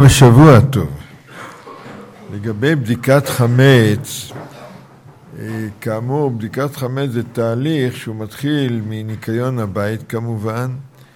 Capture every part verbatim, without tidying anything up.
ושבוע טוב. לגבי בדיקת חמץ, כאמור, בדיקת חמץ זה תהליך שהוא מתחיל מניקיון הבית כמובן,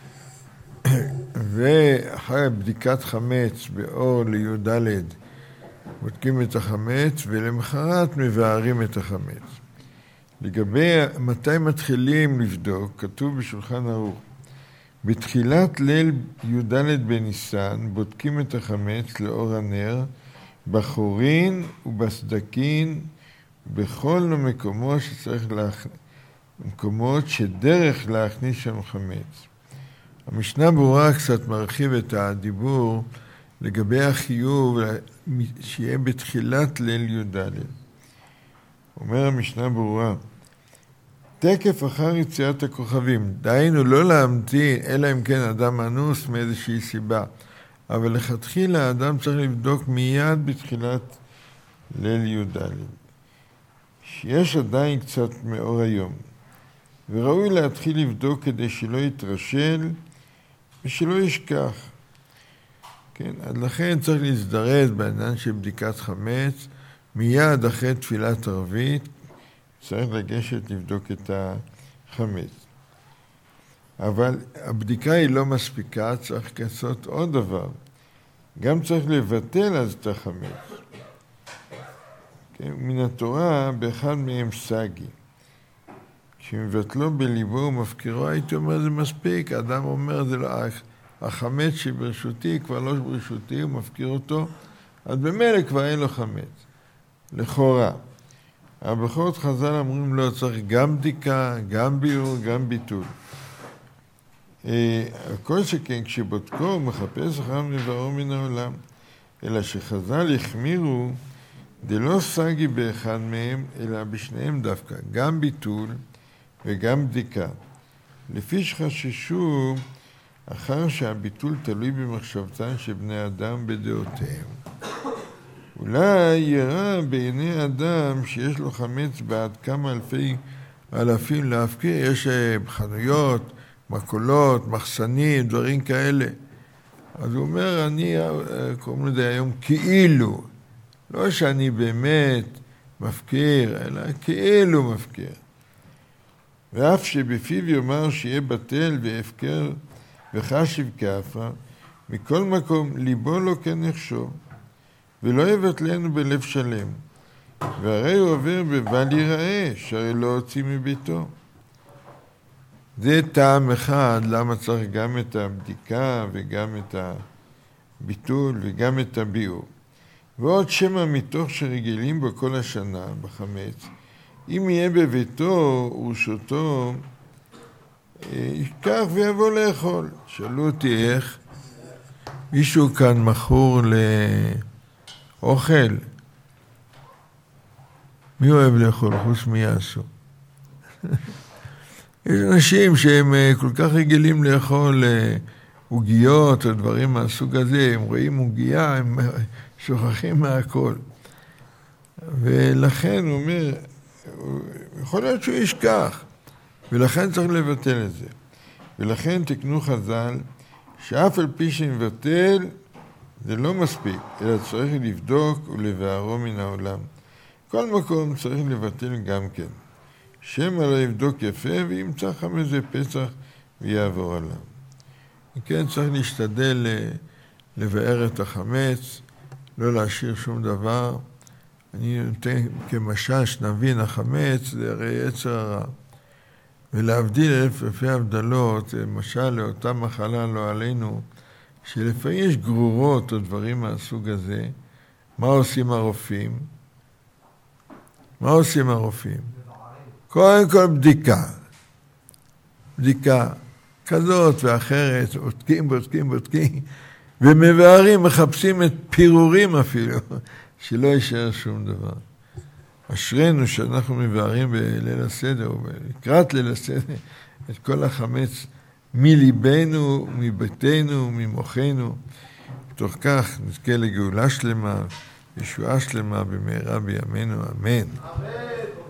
ואחרי בדיקת חמץ באור לי"ד בודקים את החמץ, ולמחרת מבארים את החמץ. לגבי מתי מתחילים לבדוק, כתוב בשולחן ערוך, בתחילת ליל י"ד בניסן בודקים את החמץ לאור הנר, בחורין ובסדקין, בכל המקומות שצריך להכניס, מקומות שדרך להכניס שם חמץ. המשנה ברורה קצת מרחיב את הדיבור לגבי החיוב שיהיה בתחילת ליל י"ד. אומר המשנה ברורה, תקף אחר יציאת הכוכבים, דהיינו לא להמתין, אלא אם כן אדם אנוס מאיזושהי סיבה. אבל לכתחילה האדם צריך לבדוק מיד בתחילת ליל י"ד. שיש עדיין קצת מאור היום, וראוי להתחיל לבדוק כדי שלא יתרשל ושלא ישכח. כן, אז לכן צריך להזדרז בעניין של בדיקת חמץ, מיד אחרי תפילת ערבית, צריך לגשת לבדוק את החמץ. אבל הבדיקה היא לא מספיקה, צריך לעשות עוד דבר. גם צריך לבטל אז את החמץ. כן, מן התורה, באחד מהם סגי. כשמבטלו בליבו ומפקירו, הייתי אומר, זה מספיק. האדם אומר, זה לא, החמץ שברשותי כבר לא ברשותי, הוא מפקיר אותו, אז במילא כבר אין לו חמץ. לכאורה. אבל בכל זאת חז"ל אמרים לו, צריך גם בדיקה, גם ביור, גם ביטול. כל שכן, כשבודקו הוא מחפש אחר מבארו מן העולם, אלא שחז"ל החמירו, דלא סגי באחד מהם, אלא בשניהם דווקא, גם ביטול וגם בדיקה. לפי שחששו, אחר שהביטול תלוי במחשבתן של בני אדם בדעותיהם. אולי יראה בעיני אדם שיש לו חמץ בעד כמה אלפי אלפים להפקיר, יש חנויות, מקולות, מחסנים, דברים כאלה. אז הוא אומר, אני, קוראים לזה היום, כאילו, לא שאני באמת מפקיר, אלא כאילו מפקיר. ואף שבפיו יאמר שיהיה בטל והפקר וחשיב כאפה, מכל מקום ליבו לא כן יחשוב, ולא יבטלנו בלב שלם. והרי הוא עובר בבל יראה, שהרי לא הוציא מביתו. זה טעם אחד, למה צריך גם את הבדיקה וגם את הביטול וגם את הביאור. ועוד שמא מתוך שרגילים בו כל השנה בחמץ, אם יהיה בביתו ורשותו, ייקח ויבוא לאכול. שאלו אותי איך, מישהו כאן מכור לאוכל? מי אוהב לאכול? חוץ מיעשו. יש אנשים שהם כל כך רגילים לאכול עוגיות או דברים מהסוג הזה, הם רואים עוגיה, הם שוכחים מהכל. ולכן הוא אומר, יכול להיות שהוא ישכח, ולכן צריך לבטל את זה. ולכן תקנו חז"ל, שאף על פי שמבטל, זה לא מספיק, אלא צריך לבדוק ולבארו מן העולם. כל מקום צריך לבטל גם כן. שם עליו יבדוק יפה וימצא חמץ בפסח ויעבור עליו. כן, צריך להשתדל לבאר את החמץ, לא להשאיר שום דבר. אני נותן כמשל שנבין החמץ, זה הרי יצר הרע. ולהבדיל אלף אלפי הבדלות, למשל לאותה מחלה לא עלינו, שלפעמים יש גרורות או דברים מהסוג הזה, מה עושים הרופאים? מה עושים הרופאים? קודם כל בדיקה. בדיקה כזאת ואחרת, בודקים, בודקים, בודקים, ומבארים, מחפשים את פירורים אפילו, שלא יישאר שום דבר. אשרנו שאנחנו מבארים בליל הסדר, ולקראת ליל הסדר, את כל החמץ מליבנו, מביתנו, ממוחנו. בתוך כך נזכה לגאולה שלמה, ישועה שלמה במהרה בימינו, אמן. אמן.